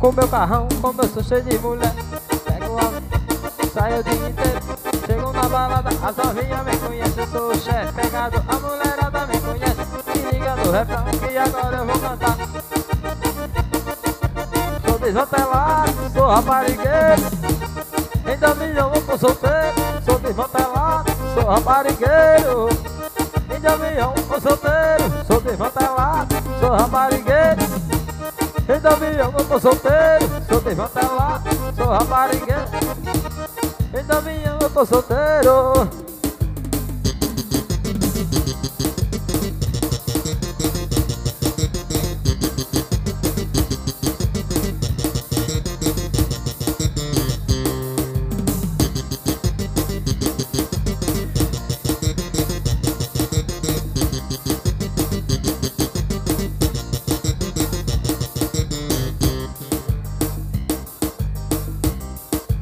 com meu carrão, como eu sou cheio de mulher. Pego a... saio o dia inteiro. Chego na balada, as novinhas me conhecem. Eu sou o chefe pegado, a mulherada me conhece. Se liga no refrão que agora eu vou cantar. Sou desmantelado, sou raparigueiro. Ainda me amo por solteiro. Sou desmantelado, sou raparigueiro. Ainda me amo por solteiro. Sou desmantelado, sou raparigueiro. Ainda me amo por solteiro. Sou desmantelado, sou raparigueiro. Ainda me amo por solteiro.